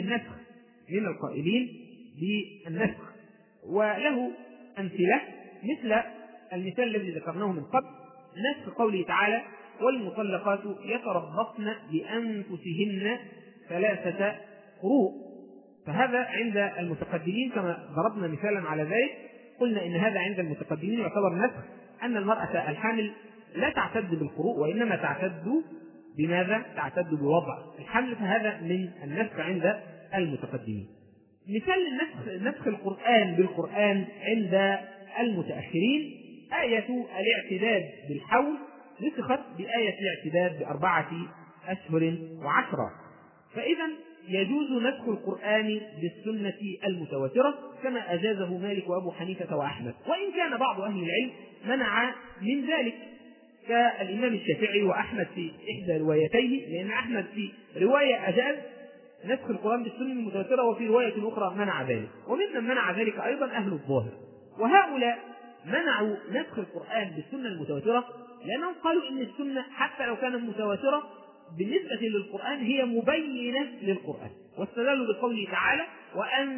بالنسخ، وله أمثلة مثل المثال الذي ذكرناه من قبل: نسخ قوله تعالى: والمطلقات يتربصن بأنفسهن 3 قروء. فهذا عند المتقدمين كما ضربنا مثالا على ذلك، قلنا إن هذا عند المتقدمين يعتبر نسخ، أن المرأة الحامل لا تعتد بالقروء وإنما تعتد بماذا؟ تعتد بوضع الحمل، فهذا من النسخ عند المتقدمين. مثال نسخ القرآن بالقرآن عند المتأخرين: آية الاعتداد بالحول نسخت بآية الاعتداد ب4 أشهر و10. فإذا يجوز نسخ القرآن بالسنة المتواترة كما أجازه مالك وأبو حنيفة وأحمد، وإن كان بعض أهل العلم منع من ذلك كالإمام الشافعي وأحمد في إحدى روايتيه، لأن أحمد في رواية أجاز نسخ القرآن بالسنة المتواترة، وفي رواية أخرى منع ذلك، وممن منع ذلك أيضا أهل الظاهر. وهؤلاء منعوا نسخ القرآن بالسنة المتواترة لأنهم قالوا إن السنة حتى لو كانت متواترة بالنسبة للقرآن هي مبينة للقرآن، واستدلوا بقوله تعالى: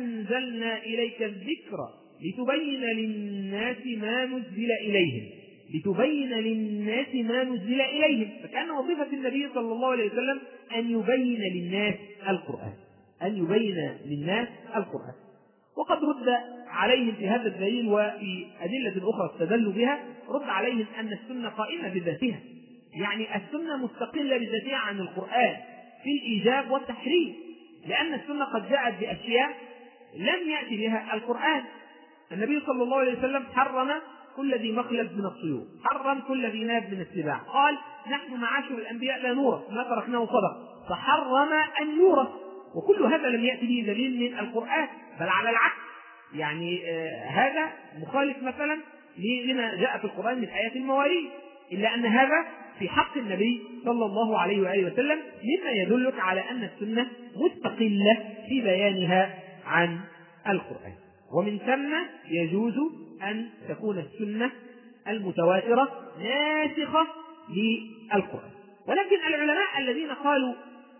وأنزلنا إليك الذكر لتبين للناس ما نزل إليهم، لتبين للناس ما نزل إليهم. فكان وظيفة النبي صلى الله عليه وسلم أن يبين للناس القرآن، أن يبين للناس القرآن. وقد رد عليهم في هذا الدليل وفي أدلة أخرى استدلوا بها، رد عليهم أن السنة قائمة بذاتها، يعني السنة مستقلة بذاتها عن القرآن في الإيجاب والتحريم، لأن السنة قد جاءت بأشياء لم يأتي بها القرآن. النبي صلى الله عليه وسلم حرم كل ذي مخلب من الطيور، حرم كل ذي ناب من السباع، قال نحن معاشر الأنبياء لا نورث ما تركناه صدق، فحرم أن يورث. وكل هذا لم يأتي به دليل من القرآن، بل على العكس، يعني هذا مخالف مثلا لما جاء في القرآن من آيات المواريث، إلا أن هذا في حق النبي صلى الله عليه وآله وسلم مما يدلك على أن السنة مستقلة في بيانها عن القرآن. ومن ثم يجوز أن تكون السنة المتواترة ناسخة للقرآن. ولكن العلماء الذين قالوا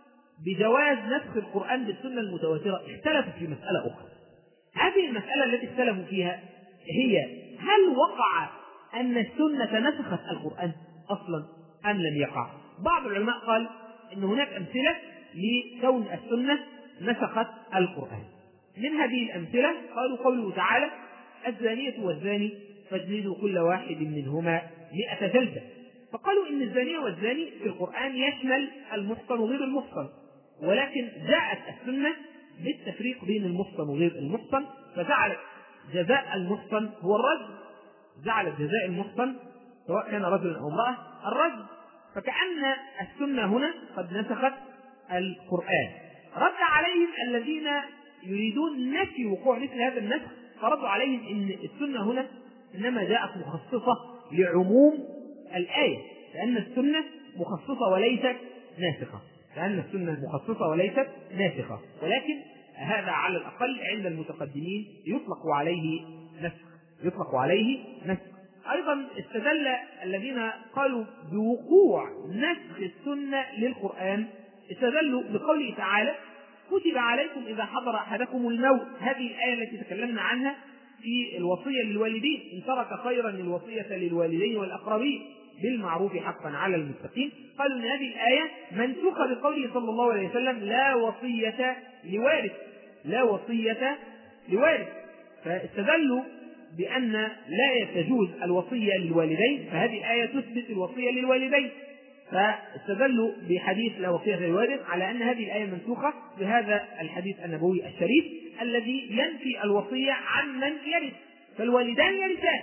بجواز نسخ القرآن بالسنة المتواترة اختلفوا في مسألة أخرى. هذه المسألة التي اختلفوا فيها هي: هل وقع أن السنة نسخت القرآن أصلا أم لم يقع؟ بعض العلماء قال إن هناك أمثلة لكون السنة نسخت القرآن. من هذه الأمثلة قالوا قوله تعالى: الزانية والزاني فاجلدوا كل واحد منهما 100 جلدة. فقالوا إن الزانية والزاني في القرآن يشمل المحصن وغير المحصن، ولكن جاءت السنة بالتفريق بين المحصن وغير المحصن، فجعلت جزاء المحصن هو الرجم، جعلت جزاء المحصن سواء كان رجلا أو امرأة الرجم. فكأن السنة هنا قد نسخت القرآن. رد عليهم الذين يريدون نفي وقوع مثل هذا النسخ، فردوا عليهم إن السنة هنا إنما جاءت مخصصة لعموم الآية، لأن السنة مخصصة وليست ناسخة، لأن السنة مخصصة وليست ناسخة، ولكن هذا على الأقل عند المتقدمين يطلق عليه نسخ. أيضا استدل الذين قالوا بوقوع نسخ السنة للقرآن، استدلوا بقوله تعالى: كتب عليكم إذا حضر أحدكم الموت. هذه الآية التي تكلمنا عنها في الوصية للوالدين: إن ترك خيرا الوصية للوالدين والأقربين بالمعروف حقا على المتقين. قالوا إن هذه الآية منسوخة بقوله صلى الله عليه وسلم: لا وصية لوارث، لا وصية لوارث. فاستدلوا بأن لا تجوز الوصية للوالدين، فهذه الآية تثبت الوصية للوالدين، فاستدلوا بحديث لا وصية للوارث على أن هذه الآية منسوخة بهذا الحديث النبوي الشريف الذي ينفي الوصية عن من يرث، فالوالدان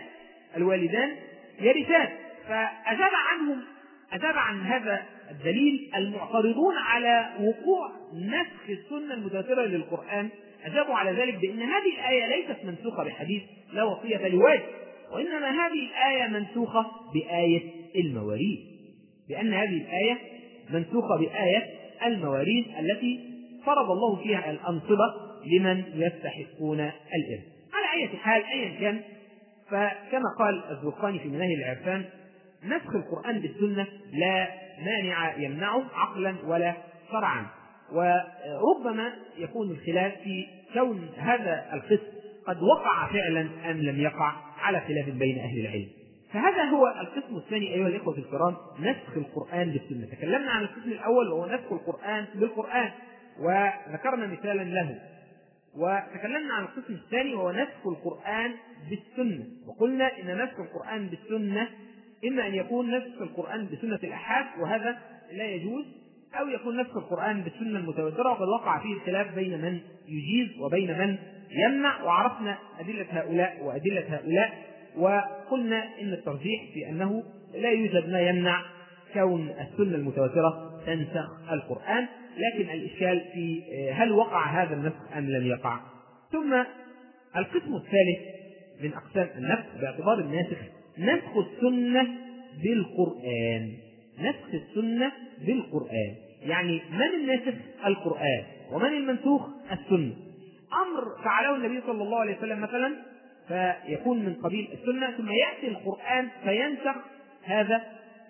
يرثان. فأجاب عن هذا الدليل المعترضون على وقوع نسخ السنة المتواترة للقرآن، أجابوا على ذلك بأن هذه الآية ليست منسوخة بحديث لا وصية لوارث، وإنما هذه الآية منسوخة بآية المواريث، بأن هذه الآية منسوخة بآية المواريث التي فرض الله فيها الأنصبة لمن يستحقون الإرث. على أي حال أيا كان، فكما قال الزرقاني في مناهل العرفان: نسخ القرآن بالسنة لا مانع يمنعه عقلا ولا شرعا. وربما يكون الخلاف في كون هذا القسم قد وقع فعلا أم لم يقع، على خلاف بين أهل العلم. فهذا هو القسم الثاني أيها الإخوة الكرام، نسخ القرآن بالسنة. تكلمنا عن القسم الأول وهو نسخ القرآن بالقرآن وذكرنا مثالا له، وتكلمنا عن القسم الثاني وهو نسخ القرآن بالسنة، وقلنا إن نسخ القرآن بالسنة إما أن يكون نسخ القرآن بسنة الآحاد وهذا لا يجوز، أو يكون نسخ القرآن بالسنة المتواترة، وقد وقع فيه الخلاف بين من يجيز وبين من يمنع، وعرفنا أدلة هؤلاء وأدلة هؤلاء، وقلنا إن الترجيح في أنه لا يوجد ما يمنع كون السنة المتواترة تنسخ القرآن، لكن الإشكال في هل وقع هذا النسخ أم لم يقع. ثم القسم الثالث من أقسام النسخ باعتبار الناسخ نسخ السنة بالقرآن. نسخ السنة بالقرآن يعني من الناسخ؟ القرآن، ومن المنسوخ؟ السنة. أمر فعله النبي صلى الله عليه وسلم مثلا فيكون من قبيل السنة، ثم يأتي القرآن فينسخ هذا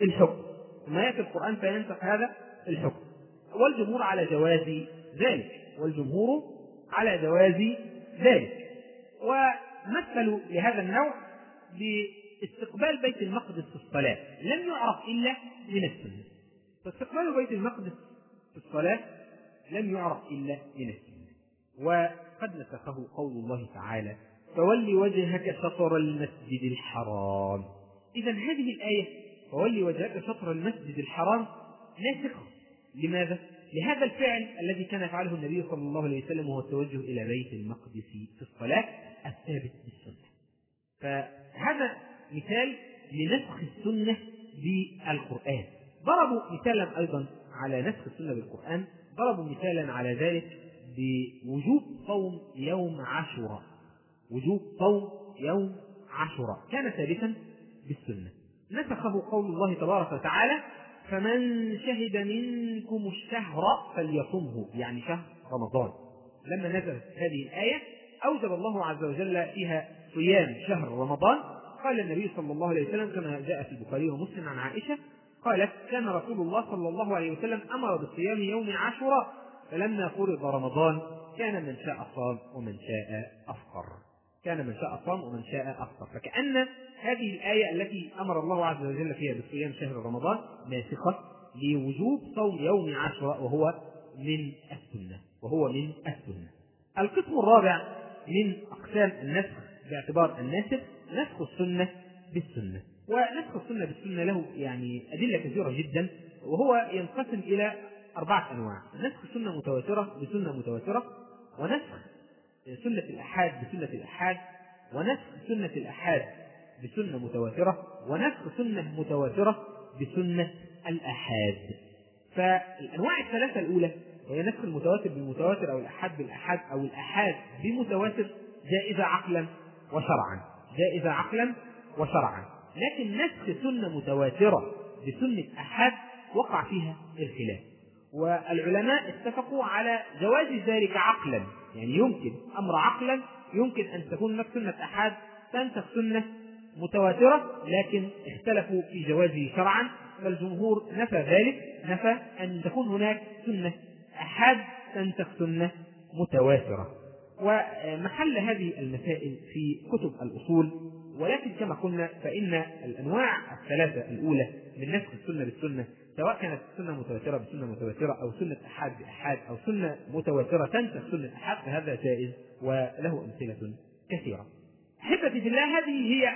الحكم، والجمهور على جواز ذلك، ومثلوا لهذا النوع استقبال بيت المقدس في الصلاة لم يعرف إلا من السنة. فاستقبال بيت المقدس في الصلاة لم يعرف إلا من السنة. وقد نسخه قول الله تعالى: فول وجهك شطر المسجد الحرام. إذا هذه الآية فول وجهك شطر المسجد الحرام ناسخة. لماذا؟ لهذا الفعل الذي كان يفعله النبي صلى الله عليه وسلم وهو التوجه إلى بيت المقدس في الصلاة الثابت بالسنة. فهذا مثال لنسخ السنة بالقرآن. ضربوا مثالا أيضا على نسخ السنة بالقرآن، ضربوا مثالا على ذلك بوجوب صوم يوم عاشوراء. وجوب صوم يوم عاشوراء كان ثابتا بالسنة، نسخه قول الله تبارك وتعالى: فمن شهد منكم الشهر فليصمه، يعني شهر رمضان. لما نزلت هذه الآية أوجب الله عز وجل فيها صيام شهر رمضان. قال النبي صلى الله عليه وسلم كما جاء في البخاري ومسلم عن عائشة قالت: كان رسول الله صلى الله عليه وسلم أمر بصيام يوم عاشوراء، فلما فرض رمضان كان من شاء صام ومن شاء أفطر. كان من شاء صام ومن شاء أفطر. فكأن هذه الآية التي أمر الله عز وجل فيها بصيام شهر رمضان ناسخة لوجوب صوم يوم عاشوراء وهو من السنة. القسم الرابع من أقسام النسخ باعتبار الناسخ نسخ السنة بالسنة. ونسخ السنة بالسنة له يعني أدلة كثيرة جدا، وهو ينقسم إلى 4 أنواع: نسخ سنة متواترة بسنة متواترة، ونسخ سنة الأحاد بسنة الأحاد، ونسخ سنة الأحاد بسنة متواترة، ونسخ سنة متواترة بسنة الأحاد. فالأنواع الثلاثة الأولى وهي نسخ المتواتر بالمتواتر أو الأحاد بالأحاد أو الأحاد بمتواتر جائزة عقلا وشرعا. لكن نسخ سنة متواترة بسنة أحاد وقع فيها الخلاف، والعلماء اتفقوا على جواز ذلك عقلا. يعني يمكن أمر عقلا، يمكن أن تكون سنة أحاد تنسخ سنة متواترة، لكن اختلفوا في جوازه شرعا. فالجمهور نفى ذلك، نفى أن تكون هناك سنة أحاد تنسخ سنة متواترة. ومحل هذه المسائل في كتب الأصول، ولكن كما قلنا فإن الأنواع الثلاثة الأولى من نسخ السنة بالسنة، سواء كانت سنة متواترة بسنة متواترة أو سنة أحاد بأحاد أو سنة متواترة تنسخ سنة أحاد، فهذا جائز وله أمثلة كثيرة. أحبتي في الله، هذه هي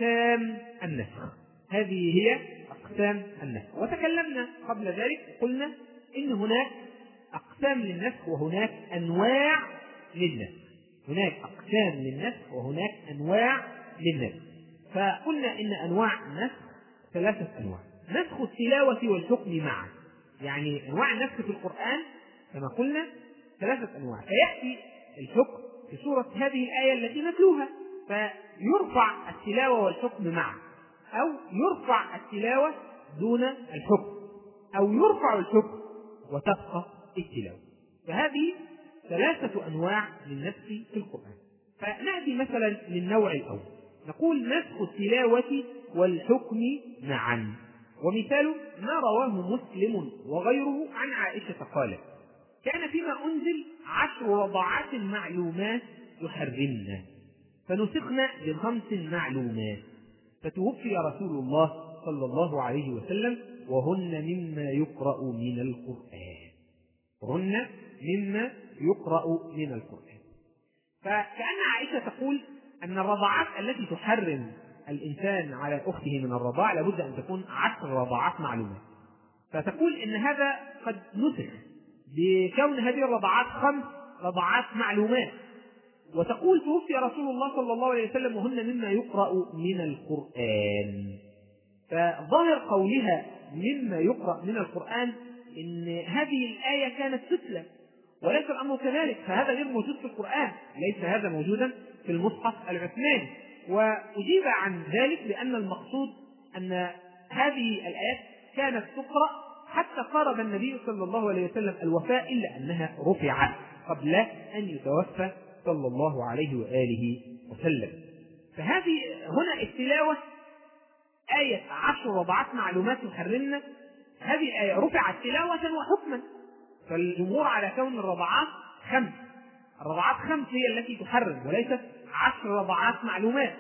أقسام النسخ. وتكلمنا قبل ذلك قلنا إن هناك أقسام للنسخ وهناك أنواع للنسخ. هناك أقسام للنسخ وهناك أنواع للنسخ. فقلنا إن أنواع النسخ 3 أنواع: نسخ التلاوة والحكم معا. يعني أنواع النسخ في القرآن كما قلنا 3 أنواع. فيأتي الحكم في سورة هذه الآية التي نتلوها، فيرفع التلاوة والحكم معا، أو يرفع التلاوة دون الحكم، أو يرفع الحكم وتبقى التلاوة. فهذه 3 أنواع للنسخ في القرآن. فنأتي مثلا للنوع الأول، نقول نسخ التلاوة والحكم معا. ومثال ما رواه مسلم وغيره عن عائشة قالت: كان فيما أنزل 10 رضعات معلومات يحرمنا، فنسخنا ب5 معلومات، فتوفي رسول الله صلى الله عليه وسلم وهن مما يقرأ من القرآن. فكأن عائشة تقول أن الرضعات التي تحرم الإنسان على أخته من الرضاع لابد أن تكون 10 رضعات معلومات. فتقول إن هذا قد نسخ بكون هذه الرضعات 5 رضعات معلومات. وتقول توفي رسول الله صلى الله عليه وسلم وهن مما يقرأ من القرآن. فظاهر قولها مما يقرأ من القرآن إن هذه الآية كانت تتلى، وليس الأمر كذلك، فهذا غير موجود في القرآن، ليس هذا موجودا في المصحف العثماني. وأجيب عن ذلك بأن المقصود أن هذه الآيات كانت تقرأ حتى قارب النبي صلى الله عليه وسلم الوفاة، إلا أنها رفعت قبل أن يتوفى صلى الله عليه وآله وسلم. فهذه هنا التلاوة آية 10 رضعات معلومات يحرمنا، هذه الآية رفعت تلاوة وحكما. فالجمهور على كون الرضعات 5 هي التي تحرم وليست 10 رضعات معلومات.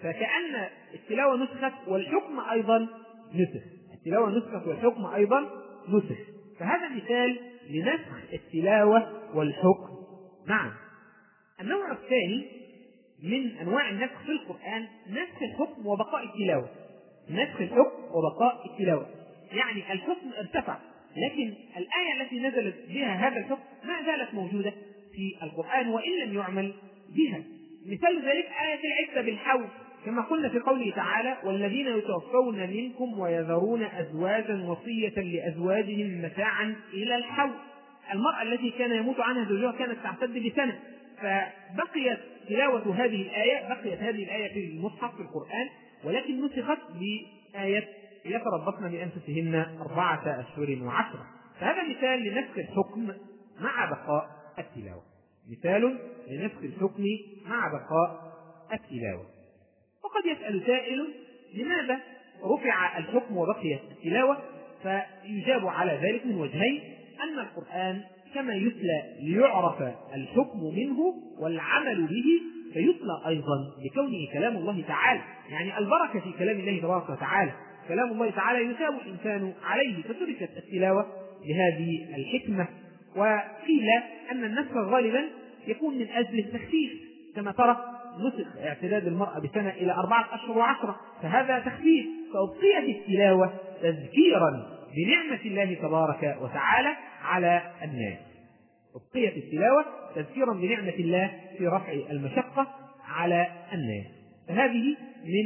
فكأن التلاوة نسخت والحكم أيضا نسخ، التلاوة نسخت والحكم أيضا نسخ. فهذا مثال لنسخ التلاوة والحكم معا. النوع الثاني من أنواع النسخ في القرآن نسخ الحكم وبقاء التلاوة. نسخ الحكم وبقاء التلاوة يعني الحكم ارتفع، لكن الآية التي نزلت بها هذا الحكم ما زالت موجودة في القرآن وإن لم يعمل بها. مثال ذلك آية العدة بالحول، كما قلنا في قوله تعالى: والذين يتوفون منكم ويذرون أزواجا وصية لأزواجهم متاعا إلى الحول. المرأة التي كان يموت عنها زوجها كانت تعتد بسنة، فبقيت تلاوة هذه الآية، بقيت هذه الآية في المصحف في القرآن، ولكن نسخت بآية يتربصن بأنفسهن 4 أشهر و10. فهذا مثال لنسخ الحكم مع بقاء التلاوة، مثال لنسخ الحكم مع بقاء التلاوة. وقد يسأل سائل: لماذا رفع الحكم وبقيت التلاوة؟ فيجاب على ذلك من وجهين: أن القرآن كما يتلى ليعرف الحكم منه والعمل به، فيتلى أيضا لكونه كلام الله تعالى، يعني البركة في كلام الله تبارك وتعالى، كلام الله تعالى يثاب الإنسان عليه، فتركت التلاوة لهذه الحكمة. وقيل أن النسخ غالبا يكون من أجل التخفيف، كما ترى نسخ اعتداد المرأة بسنة إلى 4 أشهر و10، فهذا تخفيف، فأبقيت التلاوة تذكيرا بنعمة الله تبارك وتعالى على الناس. أبقيت التلاوة تذكيرا بنعمة الله في رفع المشقة على الناس. فهذه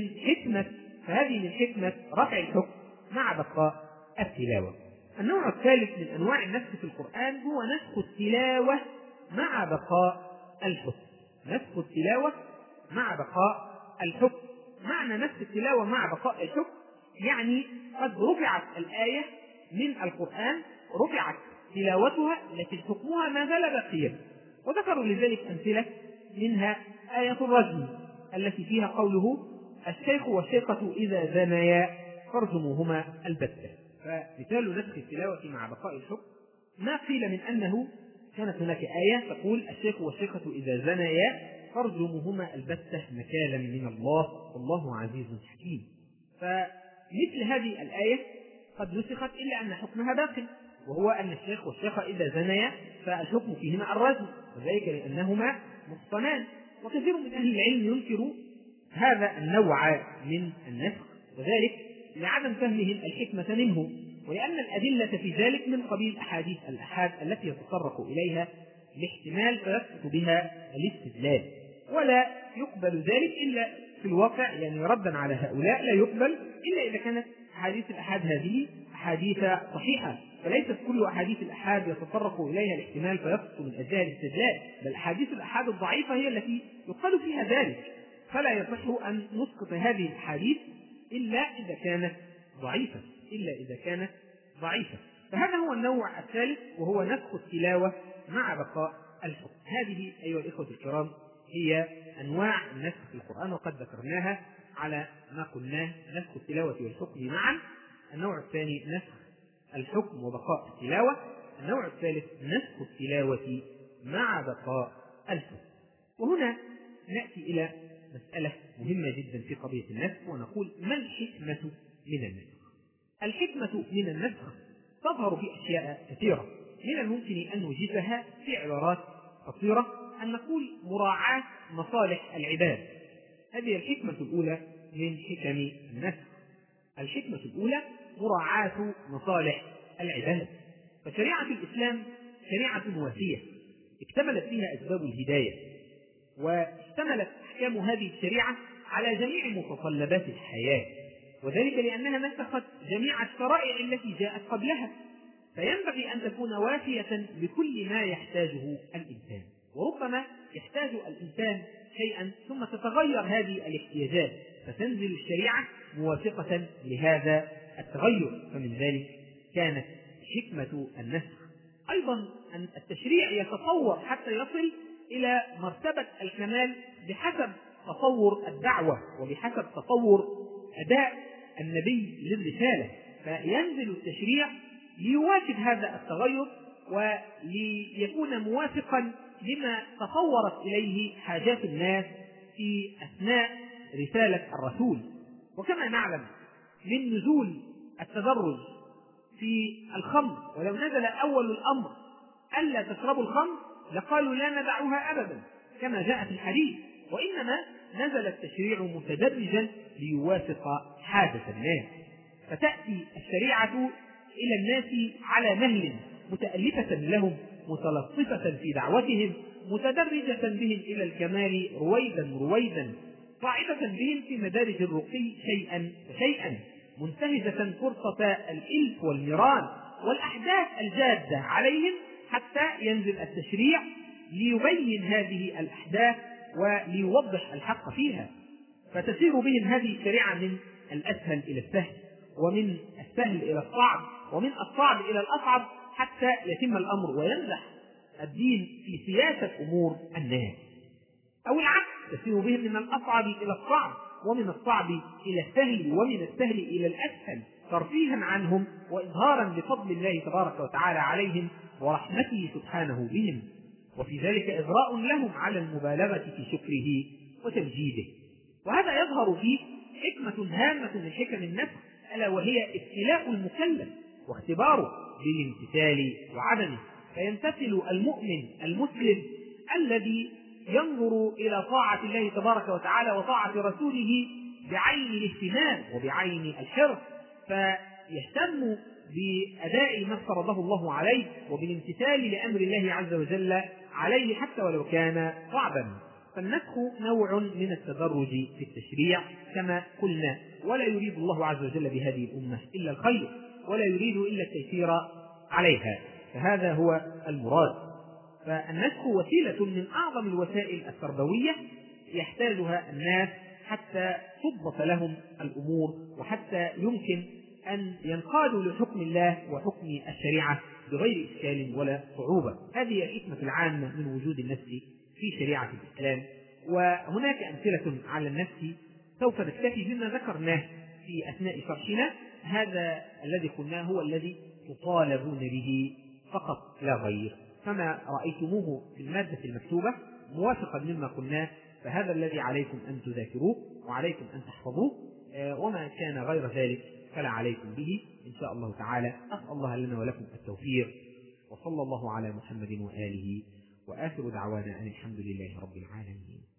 من حكمة رفع الحكم مع بقاء التلاوة. النوع الثالث من أنواع النسخ في القرآن هو نسخ التلاوة مع بقاء الحكم. نسخ التلاوة مع بقاء الحكم. معنى نسخ التلاوة مع بقاء الحكم يعني قد رفعت الآية من القرآن، رفعت تلاوتها لكن حكمها ما زال باقيا. وذكروا لذلك أمثلة، منها آية الرجم التي فيها قوله: الشيخ والشيخة إذا زنيا فارجموهما البتة. فمثال نسخ التلاوة مع بقاء الحكم ما قيل من أنه كانت هناك آية تقول: الشيخ والشيخة إذا زنيا فارجموهما البتة نكالا من الله والله عزيز حكيم. فمثل هذه الآية قد نسخت إلا أن حكمها باق، وهو أن الشيخ والشيخة إذا زنيا فالحكم فيهما الرجم، وذلك لأنهما محصنان. وكثير من أهل العلم ينكر هذا النوع من النسخ، وذلك لعدم فهمهم الحكمة منه، ولأن الأدلة في ذلك من قبيل أحاديث الآحاد التي يتطرق إليها الاحتمال فيسقط بها الاستدلال، ولا يقبل ذلك إلا في الواقع، يعني ردا على هؤلاء لا يقبل إلا إذا كانت أحاديث الآحاد هذه أحاديث صحيحة. فليست كل أحاديث الآحاد يتطرق إليها الاحتمال فيسقط من أجلها الاستدلال، بل أحاديث الآحاد الضعيفة هي التي يقال فيها ذلك. فلا يصح أن نسقط هذه الأحاديث إلا إذا كانت ضعيفة. فهذا هو النوع الثالث، وهو نسخ التلاوة مع بقاء الحكم. هذه أيها الإخوة الكرام هي أنواع النسخ في القرآن، وقد ذكرناها على ما قلناه: نسخ التلاوة والحكم معا. النوع الثاني نسخ الحكم وبقاء التلاوة. النوع الثالث نسخ التلاوة مع بقاء الحكم. وهنا نأتي إلى مسألة مهمة جدا في قضية النسخ، ونقول: ما الحكمة من النسخ؟ الحكمة من النسخ تظهر في أشياء كثيرة، من الممكن أن نوجدها في عبارات قصيرة، أن نقول: مراعاة مصالح العباد. هذه الحكمة الأولى من حكم النسخ. الحكمة الأولى مراعاة مصالح العباد. فشريعة الإسلام شريعة وافية اكتملت فيها أسباب الهداية، واشتملت أحكام هذه الشريعة على جميع متطلبات الحياة، وذلك لأنها نسخت جميع الشرائع التي جاءت قبلها، فينبغي أن تكون وافية بكل ما يحتاجه الإنسان. وربما يحتاج الإنسان شيئا ثم تتغير هذه الاحتياجات، فتنزل الشريعة موافقة لهذا التغير. فمن ذلك كانت حكمة النسخ. أيضا أن التشريع يتطور حتى يصل إلى مرتبة الكمال بحسب تطور الدعوة وبحسب تطور أداء النبي للرسالة، فينزل التشريع ليواكب هذا التغير وليكون موافقا لما تطورت إليه حاجات الناس في أثناء رسالة الرسول. وكما نعلم من نزول التدرج في الخمر، ولو نزل أول الأمر ألا تشربوا الخمر لقالوا لا ندعوها أبدا كما جاء في الحديث، وإنما نزل التشريع متدرجا ليوافق حاجة الناس. فتأتي الشريعة إلى الناس على مهل، متألفة لهم، متلطفة في دعوتهم، متدرجة بهم إلى الكمال رويدا، صاعدة بهم في مدارج الرقي شيئا فشيئا، منتهزة فرصة الإلف والمران والأحداث الجادة عليهم حتى ينزل التشريع ليبين هذه الأحداث وليوضح الحق فيها. فتسير بهم هذه الشريعة من الأسهل إلى السهل، ومن السهل إلى الصعب، ومن الصعب إلى الأصعب، حتى يتم الأمر وينجح الدين في سياسة أمور الناس. أو العكس، تسير بهم من الأصعب إلى الصعب، ومن الصعب إلى السهل، ومن السهل إلى الأسهل، ترفيها عنهم وإظهارا لفضل الله تبارك وتعالى عليهم ورحمته سبحانه بهم، وفي ذلك إغراء لهم على المبالغة في شكره وتمجيده. وهذا يظهر فيه حكمة هامة من حكم النفس، ألا وهي ابتلاء المكلف واختباره بالامتثال وعدمه. فيمتثل المؤمن المسلم الذي ينظر إلى طاعة الله تبارك وتعالى وطاعة رسوله بعين الاهتمام وبعين الحرص، فيهتم بأداء ما افترضه الله عليه وبالامتثال لأمر الله عز وجل عليه حتى ولو كان صعبا. فالنسخ نوع من التدرج في التشريع كما قلنا، ولا يريد الله عز وجل بهذه الأمة إلا الخير، ولا يريد إلا التيسير عليها، فهذا هو المراد. فالنسخ وسيلة من أعظم الوسائل التربوية يحتاجها الناس حتى تضبط لهم الأمور، وحتى يمكن أن ينقادوا لحكم الله وحكم الشريعة بغير إشكال ولا صعوبة. هذه الحكمة العامة من وجود النسخ في شريعة الإسلام. وهناك أمثلة على النسخ سوف نكتفي بما ذكرناه في أثناء شرحنا. هذا الذي قلناه هو الذي تطالبون به فقط لا غير، فما رأيتموه في المادة المكتوبة موافقا مما قلناه فهذا الذي عليكم أن تذاكروه وعليكم أن تحفظوه، وما كان غير ذلك فلا عليكم به إن شاء الله تعالى. أسأل الله لنا ولكم التوفيق، وصلى الله على محمد وآله، وآخر دعوانا أن الحمد لله رب العالمين.